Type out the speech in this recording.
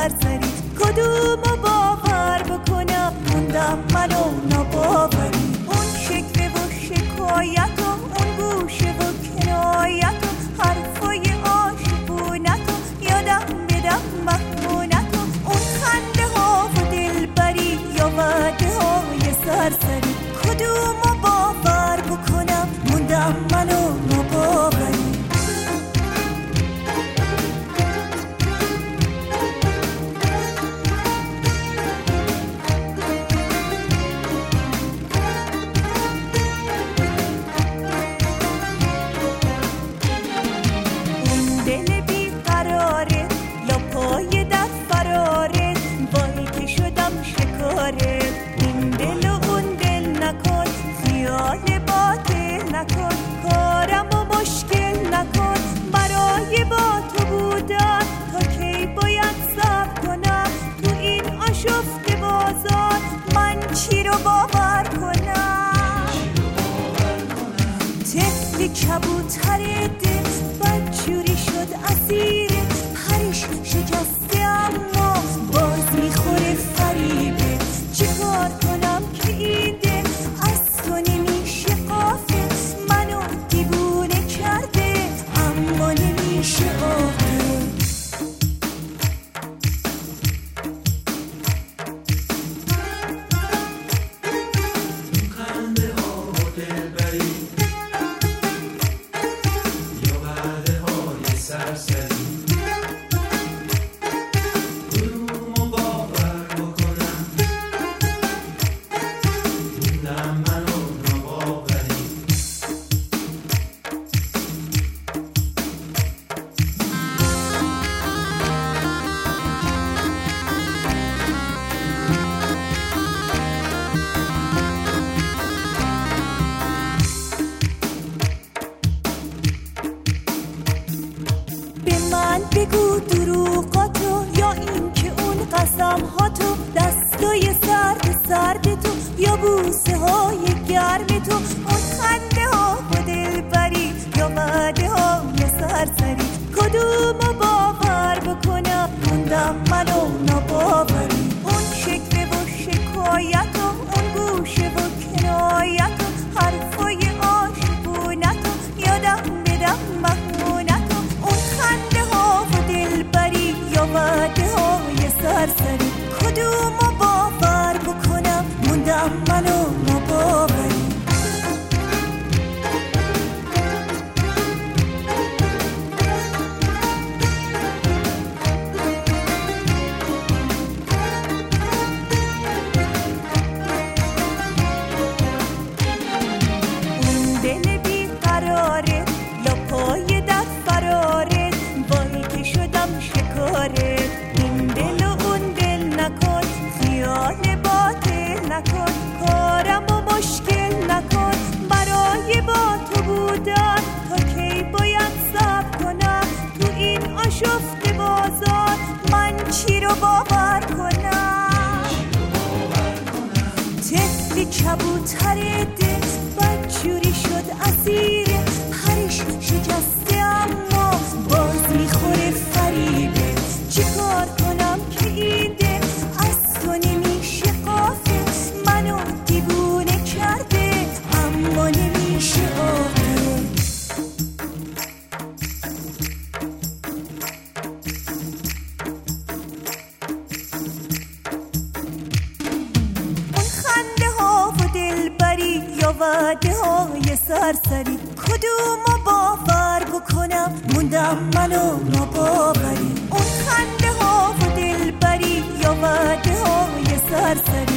سرسری، کدومو باور بکنم موندم منو ناباوری. اون شکوه و شکایت و اون گوشه و کنایت و حرفای عاشقونت و یادم بدم محمونت و اون خنده ها و دلبری یا وعده های سرسری، کدومو باور بکنم موندم منو ناباوری. کبوتر دل بدجوری شد اسیر پرش شکسته، اما باز میخوره فریبه. چی کار کنم که این دل از تو نمیشه قافه، منو دیوونه کرده اما نمیشه آقه. بگو دروغاتو یا این که اون قسمهاتو، دستای سرد سرد تو یا بوسه های گرم تو، اون خنده ها و دلبری یا وعده های سرسری، کدومو باور بکنم موندم منو ناباوری. اون شکوه و شکایت و اون گوشه و کنایت و حرفای عاشقونت و یادم بدم محمونت و اون خنده ها و دلبری یا وعده های سرسری، کدومو باور بکنم موندم منو ناباوری. اون دل بیقراره یا پای در فراره، وای که شدم شکاره. این دل و اون دل نکن، خیال باطل نکن، کارم و مشکل نکن، برای با تو بودن تا کی باید صبر کنم تو این آشفته بازار، من چی رو باور کنم؟ طفلی کبوتر دل بدجوری شد اسیر پرش شکسته، اما باز میخوره فریبه. چی کار کنم که این دل از تو نمیشه قافه، منو دیوونه کرده اما نمیشه آقه. اون خنده ها و دلبری یا وعده های سرسری، کدومو باور بکنم موندم منو ناباوری. اون خنده ها و دلبری یا وعده های سرسری،